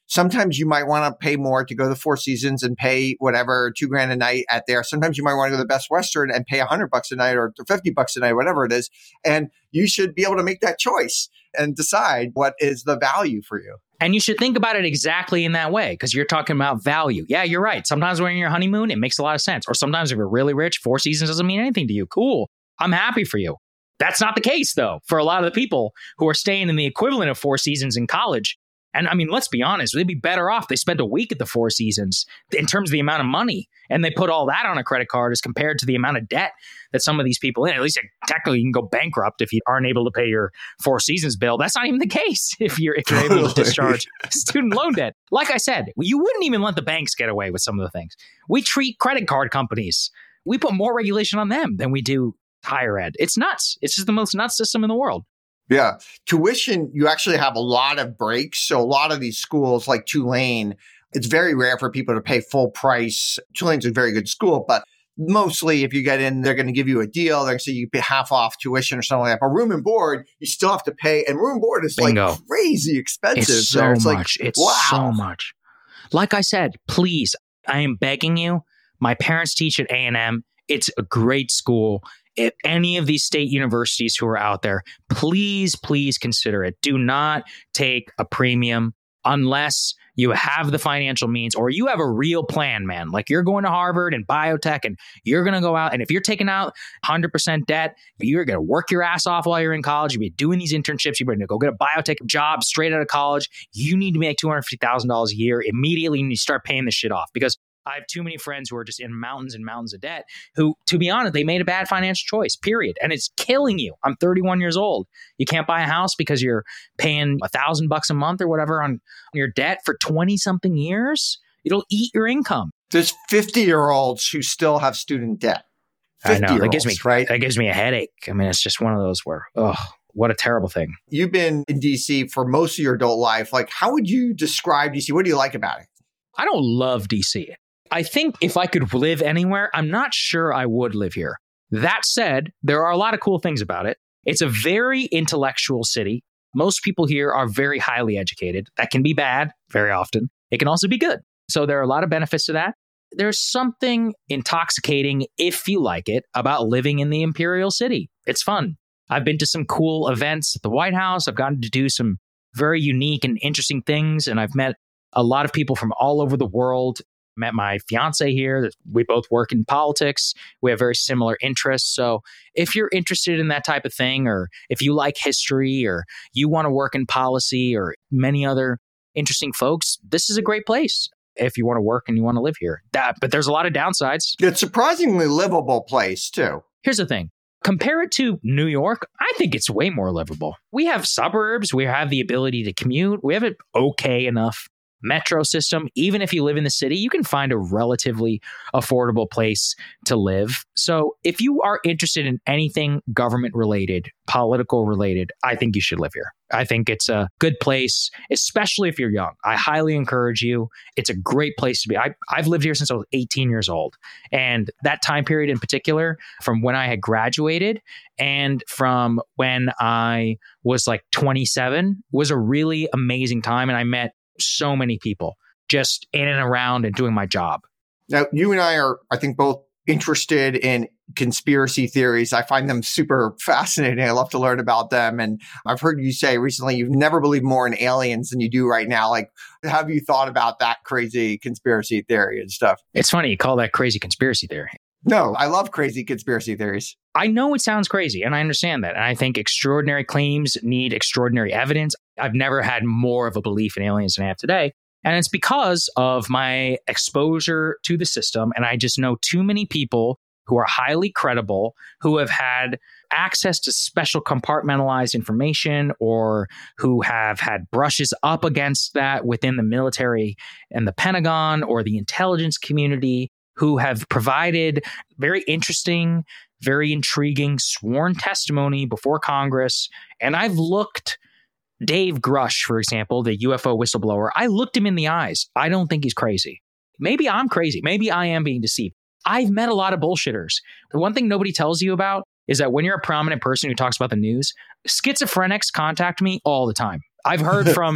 Sometimes you might want to pay more to go to the Four Seasons and pay whatever $2,000 a night at there. Sometimes you might want to go to the Best Western and pay $100 a night or $50 a night, whatever it is. And you should be able to make that choice and decide what is the value for you. And you should think about it exactly in that way, because you're talking about value. Yeah, you're right. Sometimes when you're on your honeymoon, it makes a lot of sense. Or sometimes if you're really rich, Four Seasons doesn't mean anything to you. Cool. I'm happy for you. That's not the case, though, for a lot of the people who are staying in the equivalent of Four Seasons in college. And I mean, let's be honest, they'd be better off. They spent a week at the Four Seasons in terms of the amount of money. And they put all that on a credit card as compared to the amount of debt that some of these people in. At least technically you can go bankrupt if you aren't able to pay your Four Seasons bill. That's not even the case if you're able to discharge student loan debt. Like I said, you wouldn't even let the banks get away with some of the things. We treat credit card companies. We put more regulation on them than we do higher ed. It's nuts. It's just the most nuts system in the world. Yeah. Tuition, you actually have a lot of breaks. So a lot of these schools like Tulane, it's very rare for people to pay full price. Tulane's a very good school, but mostly if you get in, they're going to give you a deal. They're going to say you pay half off tuition or something like that. But room and board, you still have to pay. And room and board is Bingo. Like crazy expensive. It's so it's much. Like, it's wow. so much. Like I said, please, I am begging you. My parents teach at A&M. It's a great school. If any of these state universities who are out there, please consider it. Do not take a premium unless you have the financial means or you have a real plan, man. Like you're going to Harvard and biotech and you're going to go out. And if you're taking out 100% debt, you're going to work your ass off while you're in college. You'll be doing these internships. You're going to go get a biotech job straight out of college. You need to make $250,000 a year immediately and you start paying this shit off, because I have too many friends who are just in mountains and mountains of debt who, to be honest, they made a bad financial choice, period. And it's killing you. I'm 31 years old. You can't buy a house because you're paying $1,000 a month or whatever on your debt for 20 something years. It'll eat your income. There's 50-year-olds who still have student debt. I know. That gives me a headache. I mean, it's just one of those where, what a terrible thing. You've been in DC for most of your adult life. Like, how would you describe DC? What do you like about it? I don't love DC. I think if I could live anywhere, I'm not sure I would live here. That said, there are a lot of cool things about it. It's a very intellectual city. Most people here are very highly educated. That can be bad very often. It can also be good. So there are a lot of benefits to that. There's something intoxicating, if you like it, about living in the Imperial City. It's fun. I've been to some cool events at the White House. I've gotten to do some very unique and interesting things. And I've met a lot of people from all over the world. Met my fiance here. We both work in politics. We have very similar interests. So if you're interested in that type of thing, or if you like history, or you want to work in policy, or many other interesting folks, this is a great place if you want to work and you want to live here. But there's a lot of downsides. It's a surprisingly livable place, too. Here's the thing. Compare it to New York. I think it's way more livable. We have suburbs. We have the ability to commute. We have an okay enough metro system. Even if you live in the city, you can find a relatively affordable place to live. So if you are interested in anything government related, political related, I think you should live here. I think it's a good place, especially if you're young. I highly encourage you. It's a great place to be. I've lived here since I was 18 years old. And that time period in particular, from when I had graduated and from when I was like 27, was a really amazing time. And I met so many people just in and around and doing my job. Now, you and I are, I think, both interested in conspiracy theories. I find them super fascinating. I love to learn about them. And I've heard you say recently you've never believed more in aliens than you do right now. Like, have you thought about that crazy conspiracy theory and stuff? It's funny you call that crazy conspiracy theory. No, I love crazy conspiracy theories. I know it sounds crazy, and I understand that. And I think extraordinary claims need extraordinary evidence. I've never had more of a belief in aliens than I have today. And it's because of my exposure to the system. And I just know too many people who are highly credible, who have had access to special compartmentalized information, or who have had brushes up against that within the military and the Pentagon or the intelligence community, who have provided very interesting, very intriguing sworn testimony before Congress. And I've looked Dave Grush, for example, the UFO whistleblower, I looked him in the eyes. I don't think he's crazy. Maybe I'm crazy. Maybe I am being deceived. I've met a lot of bullshitters. The one thing nobody tells you about is that when you're a prominent person who talks about the news, schizophrenics contact me all the time. I've heard from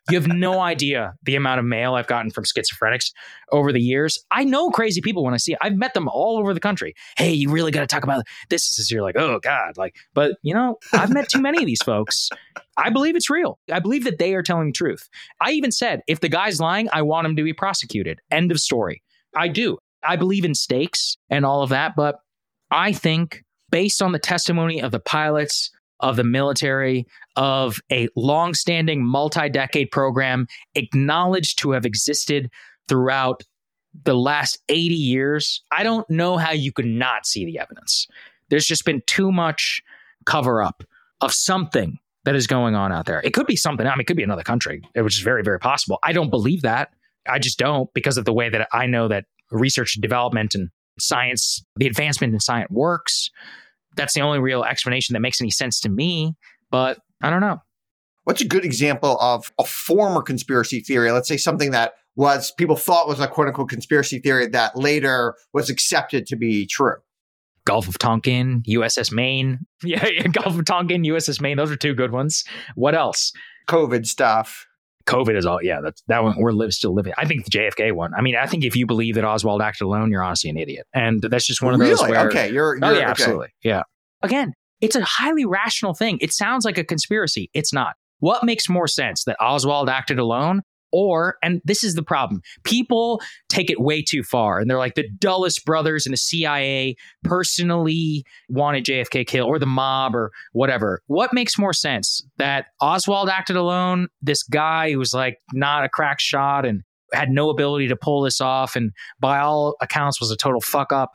You have no idea the amount of mail I've gotten from schizophrenics over the years. I know crazy people when I see it. I've met them all over the country. Hey, you really got to talk about this. You're like, oh God. But I've met too many of these folks. I believe it's real. I believe that they are telling the truth. I even said, if the guy's lying, I want him to be prosecuted. End of story. I do. I believe in stakes and all of that. But I think based on the testimony of the pilots, of the military, of a long-standing multi-decade program acknowledged to have existed throughout the last 80 years, I don't know how you could not see the evidence. There's just been too much cover-up of something that is going on out there. It could be something. It could be another country, which is very, very possible. I don't believe that. I just don't, because of the way that I know that research and development and science, the advancement in science works. That's the only real explanation that makes any sense to me, but I don't know. What's a good example of a former conspiracy theory? Let's say something that people thought was a quote unquote conspiracy theory that later was accepted to be true. Gulf of Tonkin, USS Maine. Yeah, Gulf of Tonkin, USS Maine. Those are two good ones. What else? COVID stuff. COVID is all, yeah, that one we're still living. I think the JFK one. I think if you believe that Oswald acted alone, you're honestly an idiot. And that's just one of those where... Okay, you're yeah, okay. Absolutely. Yeah. Again, it's a highly rational thing. It sounds like a conspiracy. It's not. What makes more sense, that Oswald acted alone? And this is the problem, people take it way too far. And they're like, the Dulles brothers and the CIA personally wanted JFK killed, or the mob, or whatever. What makes more sense? That Oswald acted alone, this guy who was like not a crack shot and had no ability to pull this off, and by all accounts was a total fuck up,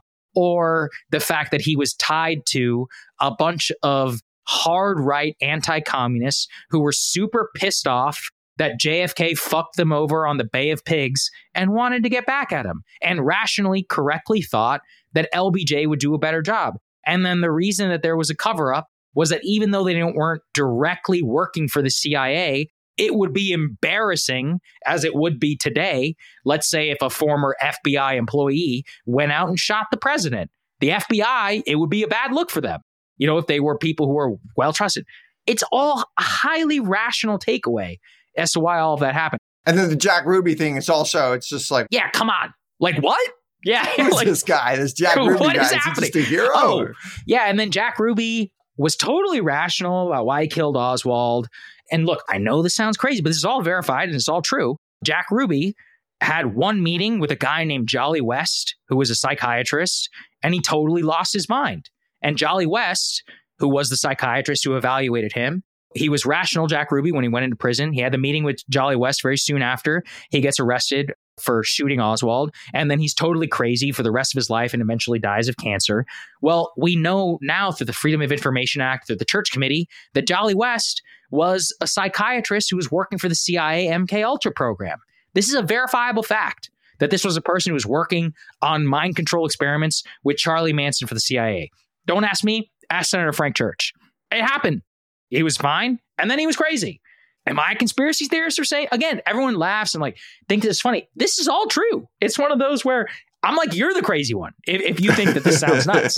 or the fact that he was tied to a bunch of hard right anti-communists who were super pissed off that JFK fucked them over on the Bay of Pigs and wanted to get back at him, and rationally, correctly thought that LBJ would do a better job. And then the reason that there was a cover-up was that even though they weren't directly working for the CIA, it would be embarrassing, as it would be today. Let's say if a former FBI employee went out and shot the president. The FBI, it would be a bad look for them. If they were people who were well trusted. It's all a highly rational takeaway as to why all of that happened. And then the Jack Ruby thing is also, it's just like... Yeah, come on. Like, what? Yeah. Who's this guy? This Jack Ruby what guy? Is happening? Is he just a hero? Oh, yeah, and then Jack Ruby was totally rational about why he killed Oswald. And look, I know this sounds crazy, but this is all verified and it's all true. Jack Ruby had one meeting with a guy named Jolly West, who was a psychiatrist, and he totally lost his mind. And Jolly West, who was the psychiatrist who evaluated him, he was rational, Jack Ruby, when he went into prison. He had the meeting with Jolly West very soon after. He gets arrested for shooting Oswald, and then he's totally crazy for the rest of his life and eventually dies of cancer. Well, we know now through the Freedom of Information Act, through the Church Committee, that Jolly West was a psychiatrist who was working for the CIA MK Ultra program. This is a verifiable fact, that this was a person who was working on mind control experiments with Charlie Manson for the CIA. Don't ask me, ask Senator Frank Church. It happened. He was fine, and then he was crazy. Am I a conspiracy theorist or say? Again, everyone laughs and thinks it's funny. This is all true. It's one of those where I'm like, you're the crazy one if you think that this sounds nuts.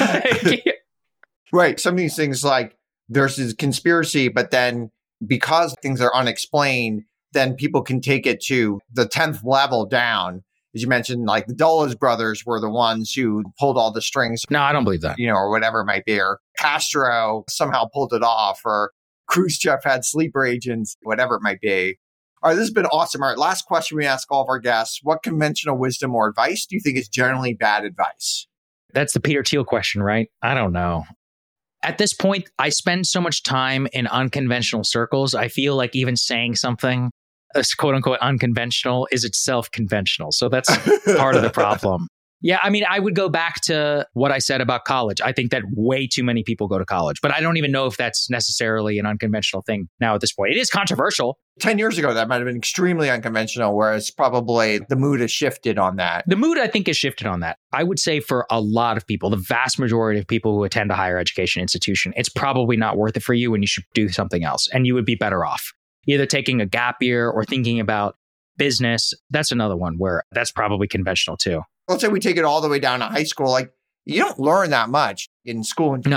Right. Some of these things, like there's this conspiracy, but then because things are unexplained, then people can take it to the 10th level down. As you mentioned, like the Dulles brothers were the ones who pulled all the strings. No, I don't believe that. Or whatever it might be. Or Castro somehow pulled it off. Or Khrushchev had sleeper agents, whatever it might be. All right, this has been awesome. All right, last question we ask all of our guests. What conventional wisdom or advice do you think is generally bad advice? That's the Peter Thiel question, right? I don't know. At this point, I spend so much time in unconventional circles. I feel like even saying something quote unquote unconventional is itself conventional. So that's part of the problem. Yeah, I would go back to what I said about college. I think that way too many people go to college, but I don't even know if that's necessarily an unconventional thing now at this point. It is controversial. 10 years ago, that might have been extremely unconventional, whereas probably the mood has shifted on that. The mood, I think, has shifted on that. I would say for a lot of people, the vast majority of people who attend a higher education institution, it's probably not worth it for you and you should do something else. And you would be better off either taking a gap year or thinking about business. That's another one where that's probably conventional too. Let's say we take it all the way down to high school. Like, you don't learn that much in school. No.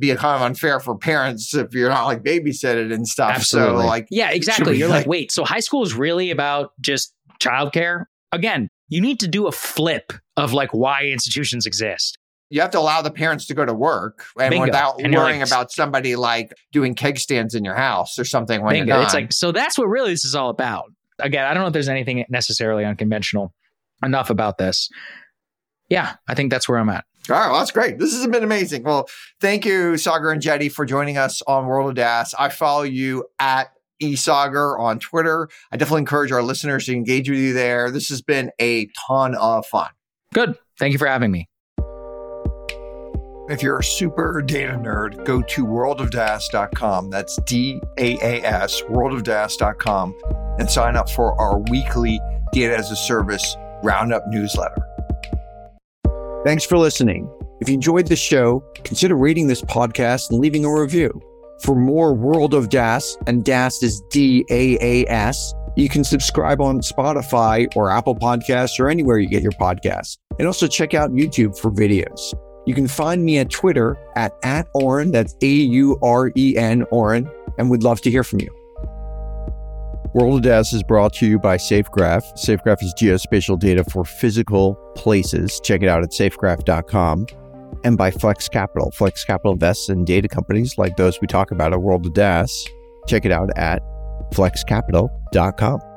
be kind of unfair for parents if you're not like babysitting and stuff. Absolutely. So like, yeah, exactly. You're like, wait, so high school is really about just childcare? Again, you need to do a flip of like why institutions exist. You have to allow the parents to go to work and Bingo. without And worrying like, about somebody like doing keg stands in your house or something when bingo. you're done. It's like, so that's what really this is all about. Again, I don't know if there's anything necessarily unconventional enough about this. Yeah, I think that's where I'm at. All right, well, that's great. This has been amazing. Well, thank you, Sagar and Jetty, for joining us on World of DaaS. I follow you at eSagar on Twitter. I definitely encourage our listeners to engage with you there. This has been a ton of fun. Good. Thank you for having me. If you're a super data nerd, go to worldofdaas.com. That's DAAS, worldofdaas.com, and sign up for our weekly Data as a Service Roundup newsletter. Thanks for listening. If you enjoyed the show, consider rating this podcast and leaving a review. For more World of DaaS, and DaaS is DAAS, you can subscribe on Spotify or Apple Podcasts or anywhere you get your podcasts. And also check out YouTube for videos. You can find me at Twitter at Auren, that's AUREN, Auren, and we'd love to hear from you. World of DaaS is brought to you by SafeGraph. SafeGraph is geospatial data for physical places. Check it out at safegraph.com. And by Flex Capital. Flex Capital invests in data companies like those we talk about at World of DaaS. Check it out at flexcapital.com.